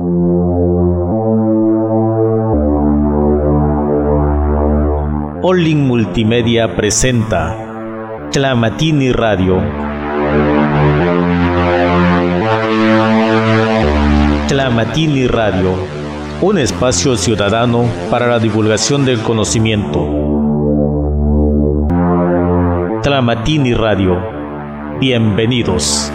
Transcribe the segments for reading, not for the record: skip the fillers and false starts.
Olin Multimedia presenta Tlamatini Radio. Tlamatini Radio, un espacio ciudadano para la divulgación del conocimiento. Tlamatini Radio, bienvenidos.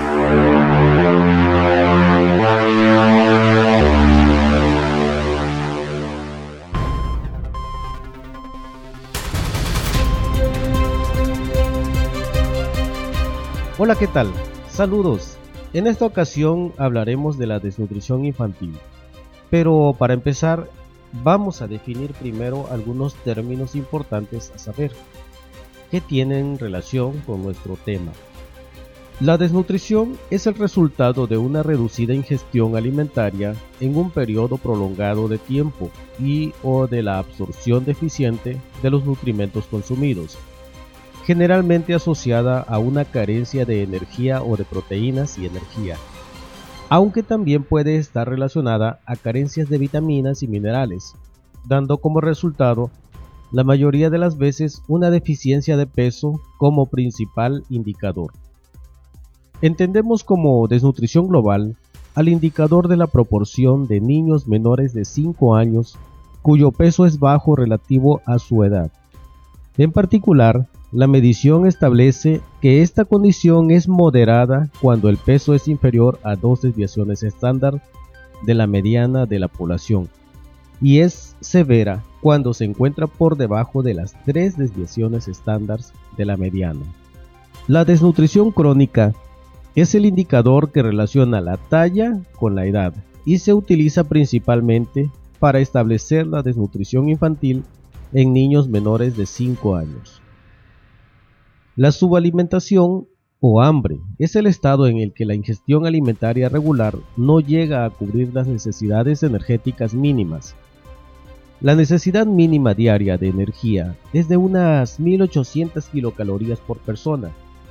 Hola, ¿qué tal? Saludos. En esta ocasión hablaremos de la desnutrición infantil. Pero para empezar, vamos a definir primero algunos términos importantes a saber, que tienen relación con nuestro tema. La desnutrición es el resultado de una reducida ingestión alimentaria en un periodo prolongado de tiempo y o de la absorción deficiente de los nutrimentos consumidos, generalmente asociada a una carencia de energía o de proteínas y energía, aunque también puede estar relacionada a carencias de vitaminas y minerales, dando como resultado, la mayoría de las veces, una deficiencia de peso como principal indicador. Entendemos como desnutrición global al indicador de la proporción de niños menores de 5 años cuyo peso es bajo relativo a su edad. En particular, la medición establece que esta condición es moderada cuando el peso es inferior a 2 desviaciones estándar de la mediana de la población y es severa cuando se encuentra por debajo de las 3 desviaciones estándar de la mediana. La desnutrición crónica es el indicador que relaciona la talla con la edad y se utiliza principalmente para establecer la desnutrición infantil en niños menores de 5 años. La subalimentación o hambre es el estado en el que la ingestión alimentaria regular no llega a cubrir las necesidades energéticas mínimas. La necesidad mínima diaria de energía es de unas 1800 kilocalorías por persona.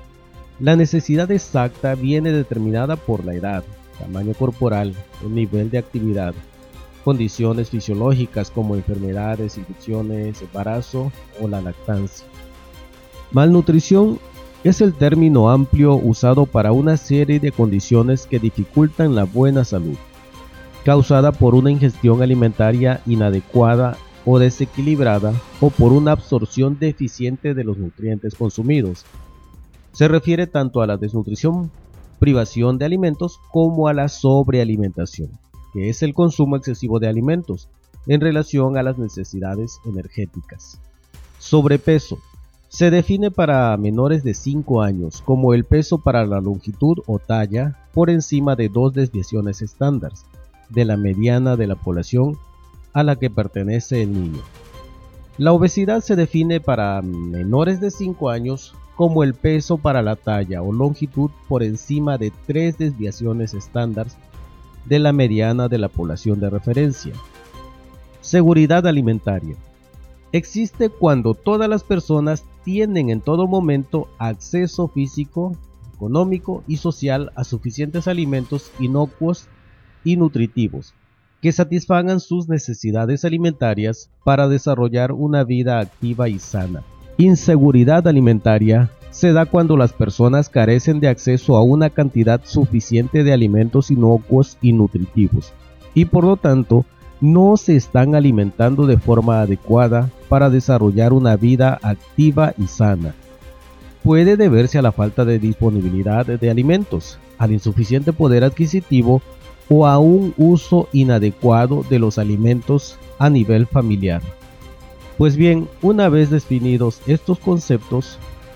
La necesidad exacta viene determinada por la edad, tamaño corporal, el nivel de actividad, condiciones fisiológicas como enfermedades, infecciones, embarazo o la lactancia. Malnutrición es el término amplio usado para una serie de condiciones que dificultan la buena salud, causada por una ingestión alimentaria inadecuada o desequilibrada o por una absorción deficiente de los nutrientes consumidos. Se refiere tanto a la desnutrición, privación de alimentos, como a la sobrealimentación, que es el consumo excesivo de alimentos en relación a las necesidades energéticas. Sobrepeso se define para menores de 5 años como el peso para la longitud o talla por encima de 2 desviaciones estándar de la mediana de la población a la que pertenece el niño. La obesidad se define para menores de 5 años como el peso para la talla o longitud por encima de 3 desviaciones estándar de la mediana de la población de referencia. Seguridad alimentaria. Existe cuando todas las personas tienen en todo momento acceso físico, económico y social a suficientes alimentos inocuos y nutritivos que satisfagan sus necesidades alimentarias para desarrollar una vida activa y sana. Inseguridad alimentaria se da cuando las personas carecen de acceso a una cantidad suficiente de alimentos inocuos y nutritivos y por lo tanto no se están alimentando de forma adecuada para desarrollar una vida activa y sana. Puede deberse a la falta de disponibilidad de alimentos, al insuficiente poder adquisitivo o a un uso inadecuado de los alimentos a nivel familiar. Pues bien, una vez definidos estos conceptos,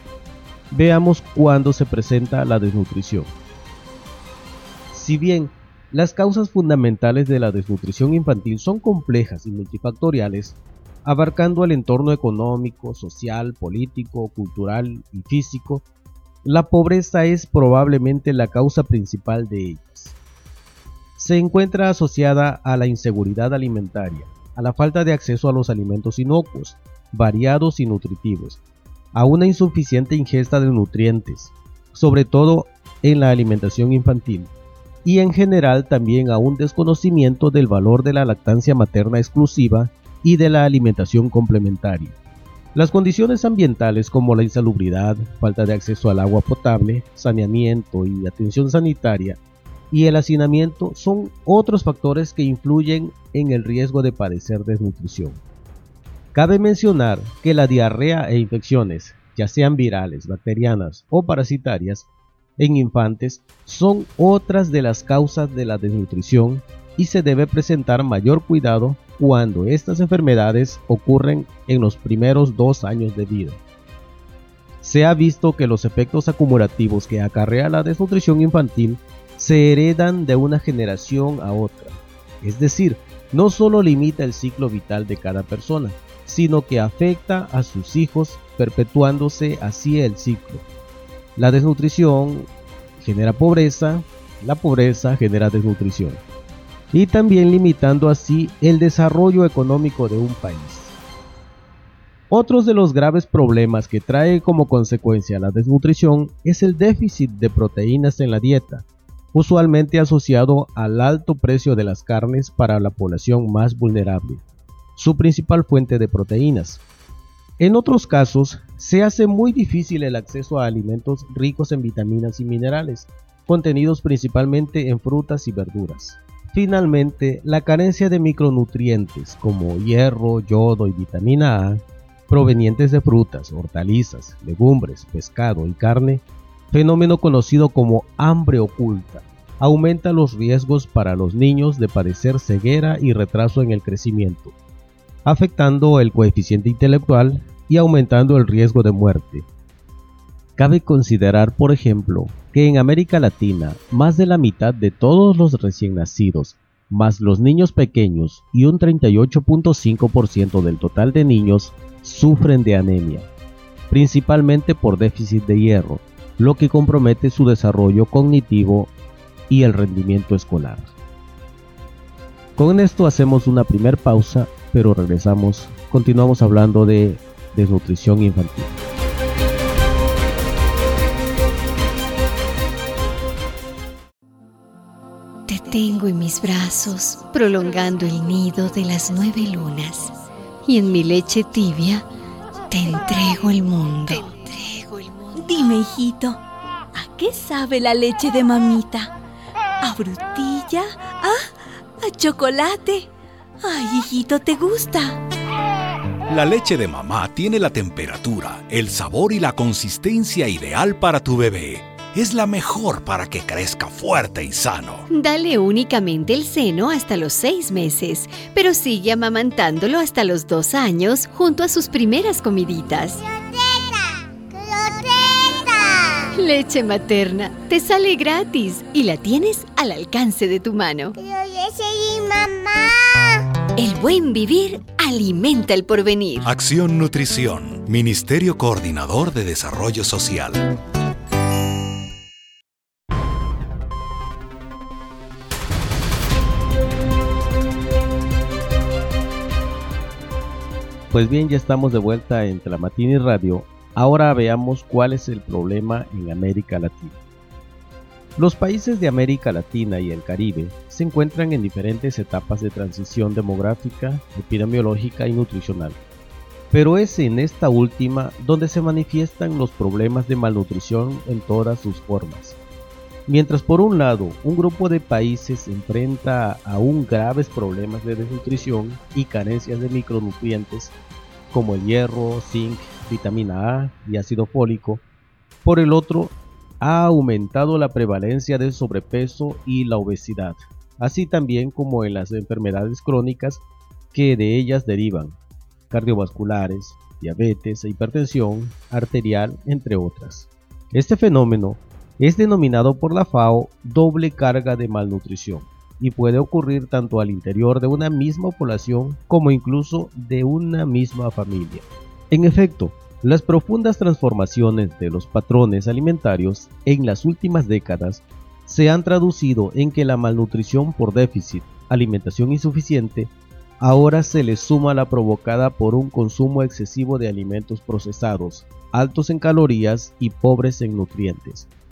veamos cuándo se presenta la desnutrición. Si bien las causas fundamentales de la desnutrición infantil son complejas y multifactoriales, abarcando el entorno económico, social, político, cultural y físico, la pobreza es probablemente la causa principal de ellas. Se encuentra asociada a la inseguridad alimentaria, a la falta de acceso a los alimentos inocuos, variados y nutritivos, a una insuficiente ingesta de nutrientes, sobre todo en la alimentación infantil, y en general también a un desconocimiento del valor de la lactancia materna exclusiva y de la alimentación complementaria. Las condiciones ambientales como la insalubridad, falta de acceso al agua potable, saneamiento y atención sanitaria y el hacinamiento son otros factores que influyen en el riesgo de padecer desnutrición. Cabe mencionar que la diarrea e infecciones, ya sean virales, bacterianas o parasitarias, en infantes son otras de las causas de la desnutrición y se debe presentar mayor cuidado cuando estas enfermedades ocurren en los primeros 2 años de vida. Se ha visto que los efectos acumulativos que acarrea la desnutrición infantil se heredan de una generación a otra, es decir, no solo limita el ciclo vital de cada persona, sino que afecta a sus hijos, perpetuándose así el ciclo. La desnutrición genera pobreza, la pobreza genera desnutrición, y también limitando así el desarrollo económico de un país. Otros de los graves problemas que trae como consecuencia la desnutrición es el déficit de proteínas en la dieta, usualmente asociado al alto precio de las carnes para la población más vulnerable, su principal fuente de proteínas. En otros casos, se hace muy difícil el acceso a alimentos ricos en vitaminas y minerales, contenidos principalmente en frutas y verduras. Finalmente, la carencia de micronutrientes como hierro, yodo y vitamina A, provenientes de frutas, hortalizas, legumbres, pescado y carne, fenómeno conocido como hambre oculta, aumenta los riesgos para los niños de padecer ceguera y retraso en el crecimiento, afectando el coeficiente intelectual y aumentando el riesgo de muerte. Cabe considerar, por ejemplo, que en América Latina, más de la mitad de todos los recién nacidos, más los niños pequeños y un 38.5% del total de niños, sufren de anemia, principalmente por déficit de hierro, lo que compromete su desarrollo cognitivo y el rendimiento escolar. Con esto hacemos una primera pausa, pero continuamos hablando de desnutrición infantil. Te tengo en mis brazos, prolongando el nido de las 9 lunas, y en mi leche tibia te entrego el mundo. Dime, hijito, ¿a qué sabe la leche de mamita? ¿A frutilla? ¿A chocolate? Ay, hijito, ¿te gusta? La leche de mamá tiene la temperatura, el sabor y la consistencia ideal para tu bebé. Es la mejor para que crezca fuerte y sano. Dale únicamente el seno hasta los 6 meses, pero sigue amamantándolo hasta los 2 años junto a sus primeras comiditas. Leche materna, te sale gratis y la tienes al alcance de tu mano. ¡Quiero leche de mamá! El buen vivir alimenta el porvenir. Acción Nutrición, Ministerio Coordinador de Desarrollo Social. Pues bien, ya estamos de vuelta en Tlamatini Radio. Ahora veamos cuál es el problema en América Latina. Los países de América Latina y el Caribe se encuentran en diferentes etapas de transición demográfica, epidemiológica y nutricional. Pero es en esta última donde se manifiestan los problemas de malnutrición en todas sus formas. Mientras por un lado, un grupo de países enfrenta aún graves problemas de desnutrición y carencias de micronutrientes como el hierro, zinc, vitamina A y ácido fólico, por el otro, ha aumentado la prevalencia del sobrepeso y la obesidad, así también como en las enfermedades crónicas que de ellas derivan, cardiovasculares, diabetes e hipertensión arterial, entre otras. Este fenómeno es denominado por la FAO doble carga de malnutrición y puede ocurrir tanto al interior de una misma población como incluso de una misma familia. En efecto, las profundas transformaciones de los patrones alimentarios en las últimas décadas se han traducido en que la malnutrición por déficit, alimentación insuficiente, ahora se le suma la provocada por un consumo excesivo de alimentos procesados, altos en calorías y pobres en nutrientes.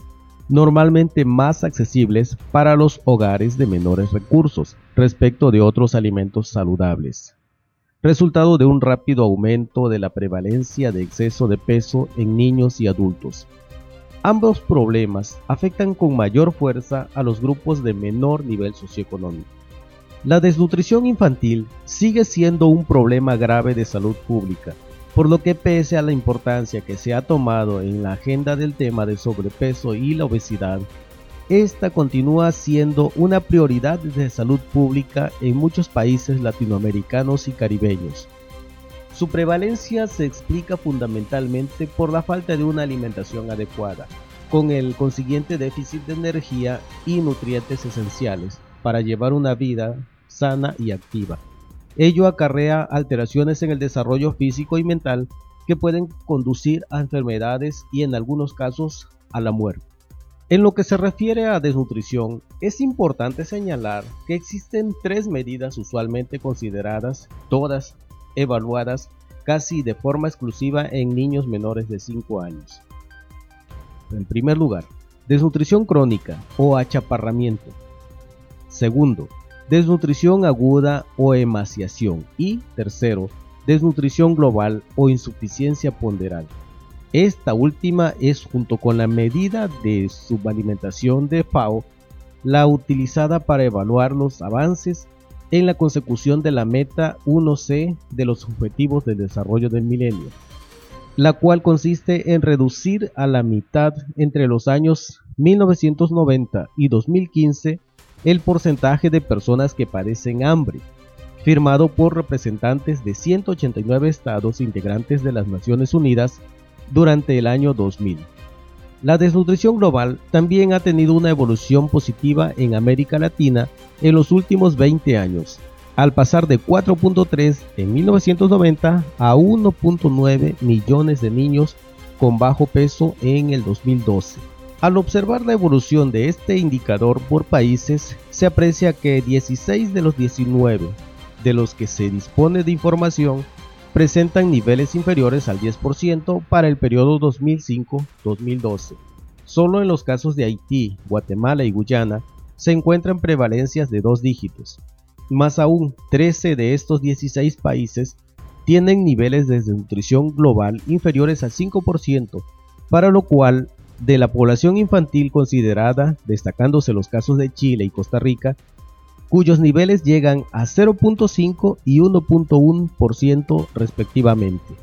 normalmente más accesibles para los hogares de menores recursos respecto de otros alimentos saludables, resultado de un rápido aumento de la prevalencia de exceso de peso en niños y adultos. Ambos problemas afectan con mayor fuerza a los grupos de menor nivel socioeconómico. La desnutrición infantil sigue siendo un problema grave de salud pública, por lo que pese a la importancia que se ha tomado en la agenda del tema del sobrepeso y la obesidad, esta continúa siendo una prioridad de salud pública en muchos países latinoamericanos y caribeños. Su prevalencia se explica fundamentalmente por la falta de una alimentación adecuada, con el consiguiente déficit de energía y nutrientes esenciales para llevar una vida sana y activa. Ello acarrea alteraciones en el desarrollo físico y mental que pueden conducir a enfermedades y en algunos casos a la muerte. En lo que se refiere a desnutrición, es importante señalar que existen 3 medidas usualmente consideradas, todas evaluadas casi de forma exclusiva en niños menores de 5 años. En primer lugar, desnutrición crónica o achaparramiento. Segundo, desnutrición aguda o emaciación. Y tercero, desnutrición global o insuficiencia ponderal. Esta última es, junto con la medida de subalimentación de FAO, la utilizada para evaluar los avances en la consecución de la meta 1C de los Objetivos de Desarrollo del Milenio, la cual consiste en reducir a la mitad entre los años 1990 y 2015 el porcentaje de personas que padecen hambre, firmado por representantes de 189 estados integrantes de las Naciones Unidas durante el año 2000. La desnutrición global también ha tenido una evolución positiva en América Latina en los últimos 20 años, al pasar de 4.3 en 1990 a 1.9 millones de niños con bajo peso en el 2012. Al observar la evolución de este indicador por países, se aprecia que 16 de los 19 de los que se dispone de información presentan niveles inferiores al 10% para el periodo 2005-2012. Solo en los casos de Haití, Guatemala y Guyana se encuentran prevalencias de 2 dígitos. Más aún, 13 de estos 16 países tienen niveles de desnutrición global inferiores al 5%, para lo cual, de la población infantil considerada, destacándose los casos de Chile y Costa Rica, cuyos niveles llegan a 0.5 y 1.1% respectivamente.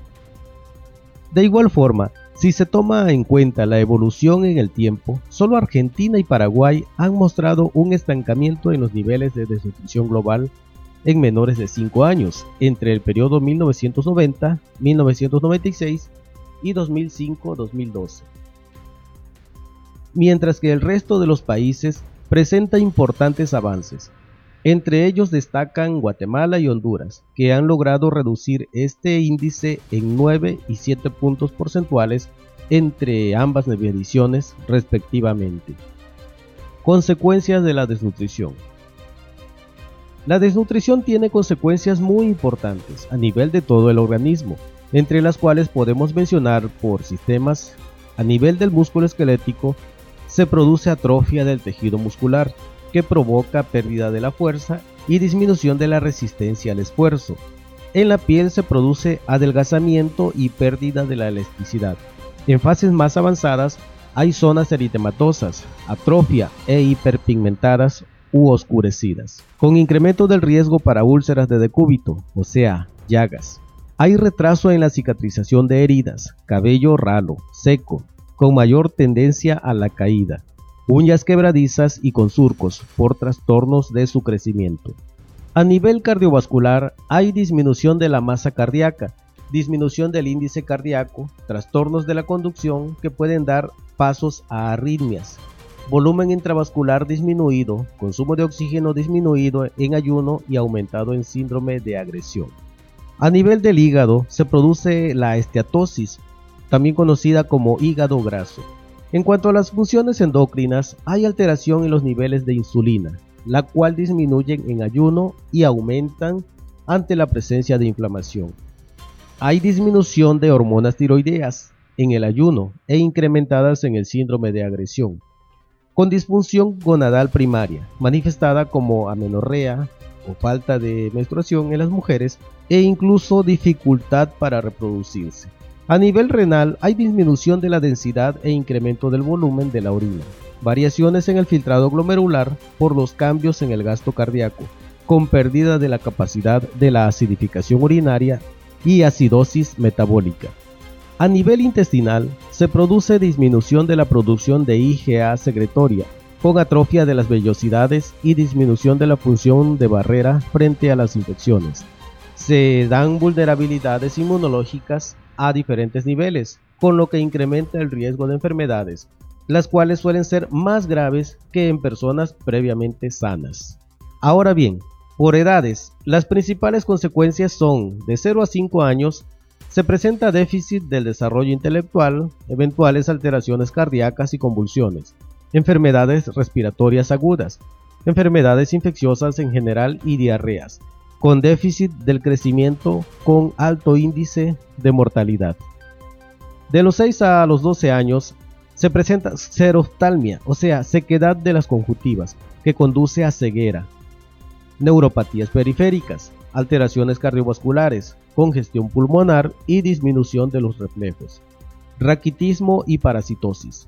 De igual forma, si se toma en cuenta la evolución en el tiempo, solo Argentina y Paraguay han mostrado un estancamiento en los niveles de desnutrición global en menores de 5 años, entre el periodo 1990, 1996 y 2005-2012. Mientras que el resto de los países presenta importantes avances. Entre ellos destacan Guatemala y Honduras, que han logrado reducir este índice en 9 y 7 puntos porcentuales entre ambas mediciones respectivamente. Consecuencias de la desnutrición. La desnutrición tiene consecuencias muy importantes a nivel de todo el organismo, entre las cuales podemos mencionar por sistemas. A nivel del músculo esquelético se produce atrofia del tejido muscular, que provoca pérdida de la fuerza y disminución de la resistencia al esfuerzo. En la piel se produce adelgazamiento y pérdida de la elasticidad. En fases más avanzadas hay zonas eritematosas, atrofia e hiperpigmentadas u oscurecidas, con incremento del riesgo para úlceras de decúbito, o sea, llagas. Hay retraso en la cicatrización de heridas, cabello ralo, seco, con mayor tendencia a la caída, uñas quebradizas y con surcos por trastornos de su crecimiento. A nivel cardiovascular hay disminución de la masa cardíaca, disminución del índice cardíaco, trastornos de la conducción que pueden dar pasos a arritmias, volumen intravascular disminuido, consumo de oxígeno disminuido en ayuno y aumentado en síndrome de agresión. A nivel del hígado se produce la esteatosis, también conocida como hígado graso. En cuanto a las funciones endocrinas, hay alteración en los niveles de insulina, la cual disminuyen en ayuno y aumentan ante la presencia de inflamación. Hay disminución de hormonas tiroideas en el ayuno e incrementadas en el síndrome de agresión. con disfunción gonadal primaria, manifestada como amenorrea o falta de menstruación en las mujeres e incluso dificultad para reproducirse. A nivel renal hay disminución de la densidad e incremento del volumen de la orina, variaciones en el filtrado glomerular por los cambios en el gasto cardíaco, con pérdida de la capacidad de la acidificación urinaria y acidosis metabólica. A nivel intestinal, se produce disminución de la producción de IgA secretoria, con atrofia de las vellosidades y disminución de la función de barrera frente a las infecciones. Se dan vulnerabilidades inmunológicas a diferentes niveles, con lo que incrementa el riesgo de enfermedades, las cuales suelen ser más graves que en personas previamente sanas. Ahora bien, por edades, las principales consecuencias son de 0 a 5 años, se presenta déficit del desarrollo intelectual, eventuales alteraciones cardíacas y convulsiones, enfermedades respiratorias agudas, enfermedades infecciosas en general y diarreas, con déficit del crecimiento con alto índice de mortalidad. De los 6 a los 12 años se presenta xeroftalmia, o sea, sequedad de las conjuntivas, que conduce a ceguera, neuropatías periféricas, alteraciones cardiovasculares, congestión pulmonar y disminución de los reflejos, raquitismo y parasitosis.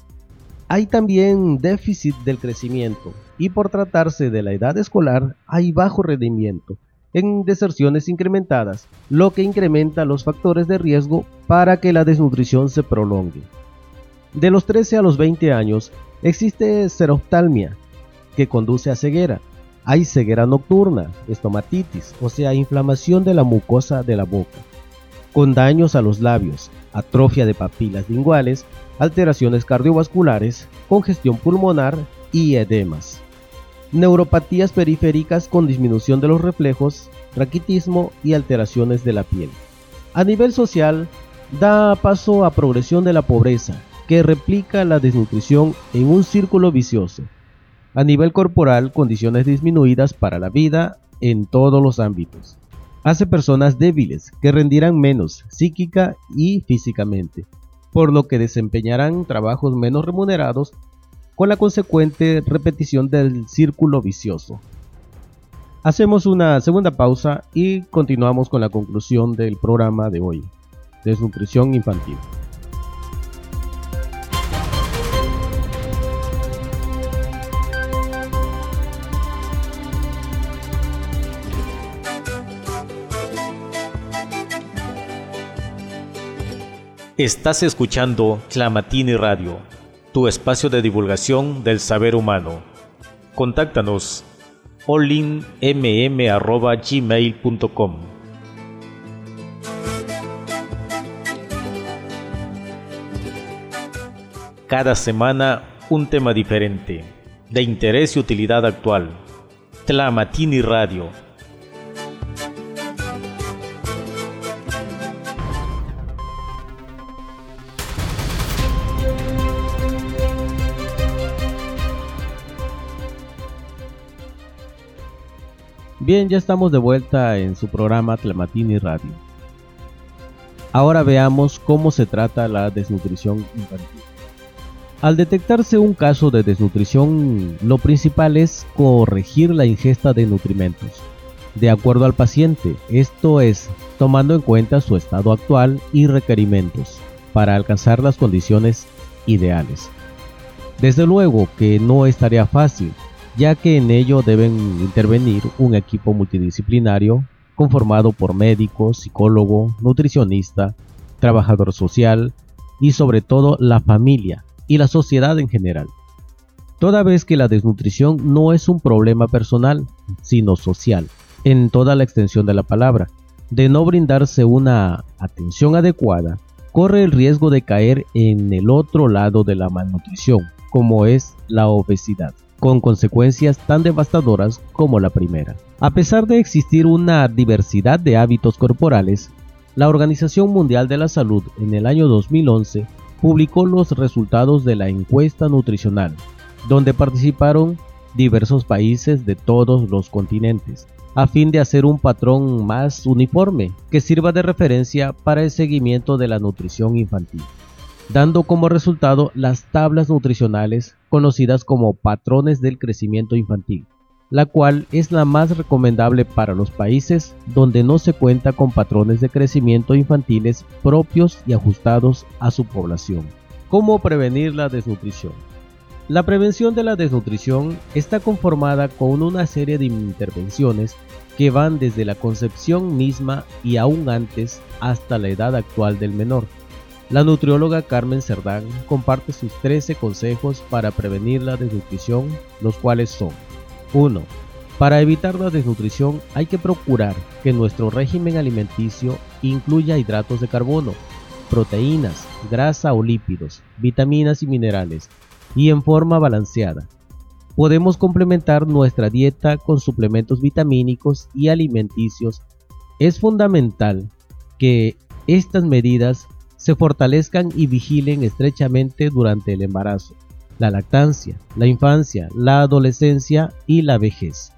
Hay también déficit del crecimiento y por tratarse de la edad escolar hay bajo rendimiento en deserciones incrementadas, lo que incrementa los factores de riesgo para que la desnutrición se prolongue. De los 13 a los 20 años existe xeroftalmia que conduce a ceguera. Hay ceguera nocturna, estomatitis, o sea, inflamación de la mucosa de la boca, con daños a los labios, atrofia de papilas linguales, alteraciones cardiovasculares, congestión pulmonar y edemas. Neuropatías periféricas con disminución de los reflejos, raquitismo y alteraciones de la piel. A nivel social, da paso a progresión de la pobreza, que replica la desnutrición en un círculo vicioso. A nivel corporal, condiciones disminuidas para la vida en todos los ámbitos. Hace personas débiles que rendirán menos psíquica y físicamente, por lo que desempeñarán trabajos menos remunerados, con la consecuente repetición del círculo vicioso. Hacemos una segunda pausa y continuamos con la conclusión del programa de hoy, desnutrición infantil. Estás escuchando Clamatini Radio, tu espacio de divulgación del saber humano. Contáctanos olinmm@gmail.com. Cada semana un tema diferente, de interés y utilidad actual. Clamatini Radio. Bien, ya estamos de vuelta en su programa Clamatini Radio. Ahora veamos cómo se trata la desnutrición infantil. Al detectarse un caso de desnutrición, lo principal es corregir la ingesta de nutrimentos, de acuerdo al paciente, esto es, tomando en cuenta su estado actual y requerimientos, para alcanzar las condiciones ideales. Desde luego que no es tarea fácil, ya que en ello deben intervenir un equipo multidisciplinario conformado por médico, psicólogo, nutricionista, trabajador social y sobre todo la familia y la sociedad en general. Toda vez que la desnutrición no es un problema personal, sino social, en toda la extensión de la palabra, de no brindarse una atención adecuada, corre el riesgo de caer en el otro lado de la malnutrición, como es la obesidad, con consecuencias tan devastadoras como la primera. A pesar de existir una diversidad de hábitos corporales, la Organización Mundial de la Salud en el año 2011 publicó los resultados de la encuesta nutricional, donde participaron diversos países de todos los continentes, a fin de hacer un patrón más uniforme que sirva de referencia para el seguimiento de la nutrición infantil. dando como resultado las tablas nutricionales conocidas como patrones del crecimiento infantil, la cual es la más recomendable para los países donde no se cuenta con patrones de crecimiento infantiles propios y ajustados a su población. ¿Cómo prevenir la desnutrición? La prevención de la desnutrición está conformada con una serie de intervenciones que van desde la concepción misma y aún antes hasta la edad actual del menor. La nutrióloga Carmen Cerdán comparte sus 13 consejos para prevenir la desnutrición, los cuales son: 1. Para evitar la desnutrición hay que procurar que nuestro régimen alimenticio incluya hidratos de carbono, proteínas, grasa o lípidos, vitaminas y minerales, y en forma balanceada. Podemos complementar nuestra dieta con suplementos vitamínicos y alimenticios. Es fundamental que estas medidas se fortalezcan y vigilen estrechamente durante el embarazo, la lactancia, la infancia, la adolescencia y la vejez.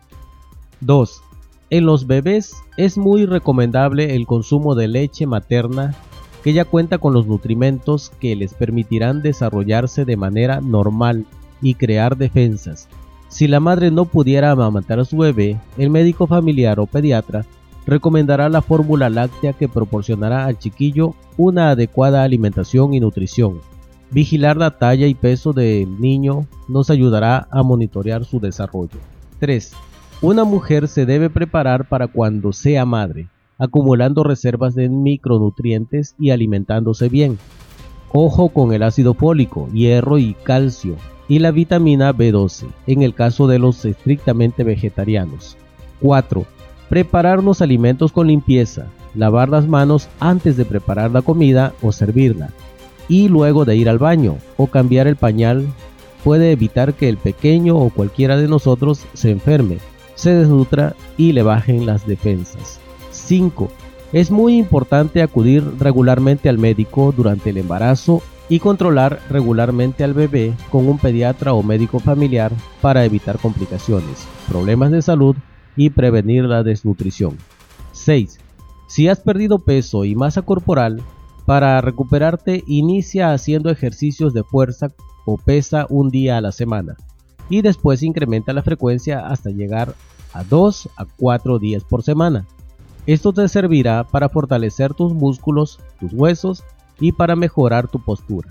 2. En los bebés es muy recomendable el consumo de leche materna, que ya cuenta con los nutrimentos que les permitirán desarrollarse de manera normal y crear defensas. Si la madre no pudiera amamantar a su bebé, el médico familiar o pediatra recomendará la fórmula láctea, que proporcionará al chiquillo una adecuada alimentación y nutrición. Vigilar la talla y peso del niño nos ayudará a monitorear su desarrollo. 3. Una mujer se debe preparar para cuando sea madre, acumulando reservas de micronutrientes y alimentándose bien. Ojo con el ácido fólico, hierro y calcio, y la vitamina B12, en el caso de los estrictamente vegetarianos. 4. Preparar los alimentos con limpieza, lavar las manos antes de preparar la comida o servirla, y luego de ir al baño o cambiar el pañal puede evitar que el pequeño o cualquiera de nosotros se enferme, se desnutra y le bajen las defensas. 5. Es muy importante acudir regularmente al médico durante el embarazo y controlar regularmente al bebé con un pediatra o médico familiar para evitar complicaciones, problemas de salud y prevenir la desnutrición. 6. Si has perdido peso y masa corporal, para recuperarte inicia haciendo ejercicios de fuerza o pesa un día a la semana y después incrementa la frecuencia hasta llegar a 2 a 4 días por semana. Esto te servirá para fortalecer tus músculos, tus huesos y para mejorar tu postura.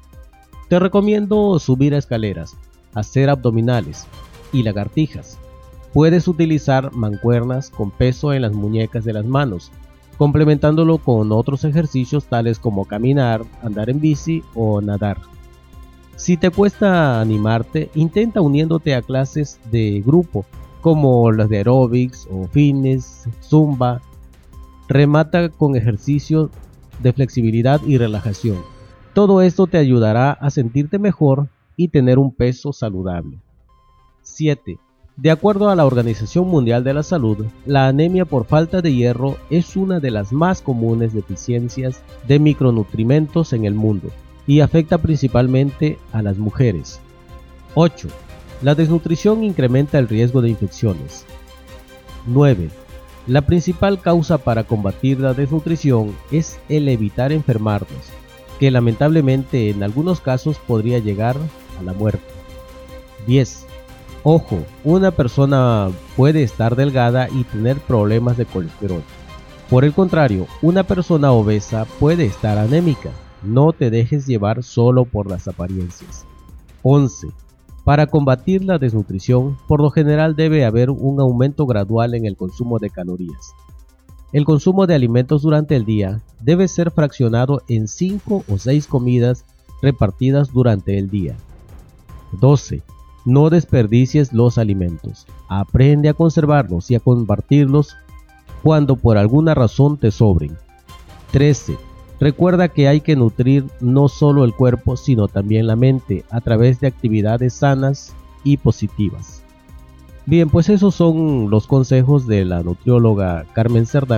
Te recomiendo subir escaleras, hacer abdominales y lagartijas. Puedes utilizar mancuernas con peso en las muñecas de las manos, complementándolo con otros ejercicios tales como caminar, andar en bici o nadar. Si te cuesta animarte, intenta uniéndote a clases de grupo como las de aeróbics o fitness, zumba. Remata con ejercicios de flexibilidad y relajación. Todo esto te ayudará a sentirte mejor y tener un peso saludable. 7. De acuerdo a la Organización Mundial de la Salud, la anemia por falta de hierro es una de las más comunes deficiencias de micronutrientes en el mundo y afecta principalmente a las mujeres. 8. La desnutrición incrementa el riesgo de infecciones. 9. La principal causa para combatir la desnutrición es el evitar enfermarnos, que lamentablemente en algunos casos podría llegar a la muerte. 10. Ojo, una persona puede estar delgada y tener problemas de colesterol. Por el contrario, una persona obesa puede estar anémica. No te dejes llevar solo por las apariencias. 11. Para combatir la desnutrición, por lo general debe haber un aumento gradual en el consumo de calorías. El consumo de alimentos durante el día debe ser fraccionado en 5 o 6 comidas repartidas durante el día. 12. No desperdicies los alimentos. Aprende a conservarlos y a compartirlos cuando por alguna razón te sobren. 13. Recuerda que hay que nutrir no solo el cuerpo, sino también la mente a través de actividades sanas y positivas. Bien, pues esos son los consejos de la nutrióloga Carmen Cerdán.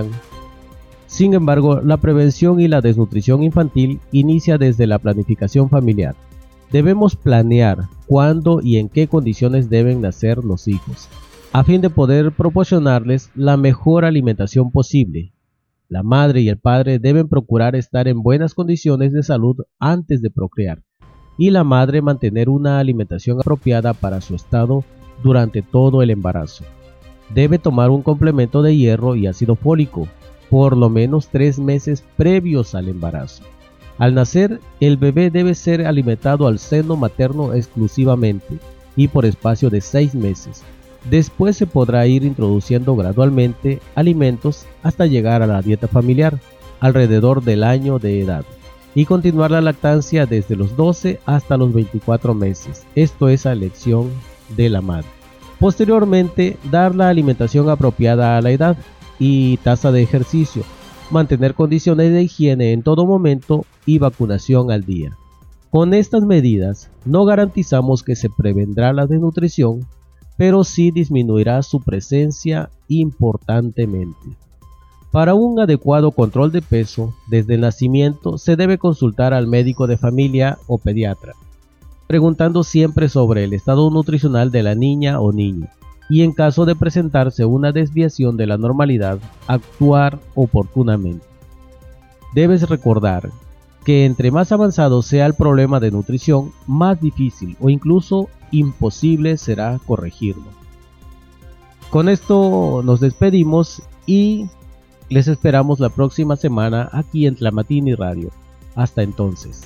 Sin embargo, la prevención y la desnutrición infantil inicia desde la planificación familiar. Debemos planear cuándo y en qué condiciones deben nacer los hijos, a fin de poder proporcionarles la mejor alimentación posible La madre y el padre deben procurar estar en buenas condiciones de salud antes de procrear, y la madre mantener una alimentación apropiada para su estado durante todo el embarazo. Debe tomar un complemento de hierro y ácido fólico, por lo menos 3 meses previos al embarazo. Al nacer, el bebé debe ser alimentado al seno materno exclusivamente y por espacio de 6 meses. Después se podrá ir introduciendo gradualmente alimentos hasta llegar a la dieta familiar, alrededor del año de edad, y continuar la lactancia desde los 12 hasta los 24 meses. Esto es a elección de la madre. Posteriormente, dar la alimentación apropiada a la edad y tasa de ejercicio, mantener condiciones de higiene en todo momento y vacunación al día. Con estas medidas no garantizamos que se prevendrá la desnutrición, pero sí disminuirá su presencia importantemente. Para un adecuado control de peso, desde el nacimiento se debe consultar al médico de familia o pediatra, preguntando siempre sobre el estado nutricional de la niña o niño, y en caso de presentarse una desviación de la normalidad, actuar oportunamente. Debes recordar que entre más avanzado sea el problema de nutrición, más difícil o incluso imposible será corregirlo. Con esto nos despedimos y les esperamos la próxima semana aquí en Tlamatini Radio. Hasta entonces.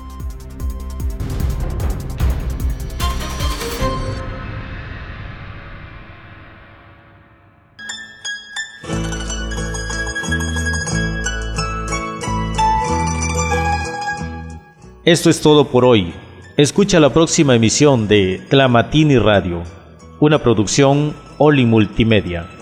Esto es todo por hoy. Escucha la próxima emisión de Tlamatini Radio, una producción Oli Multimedia.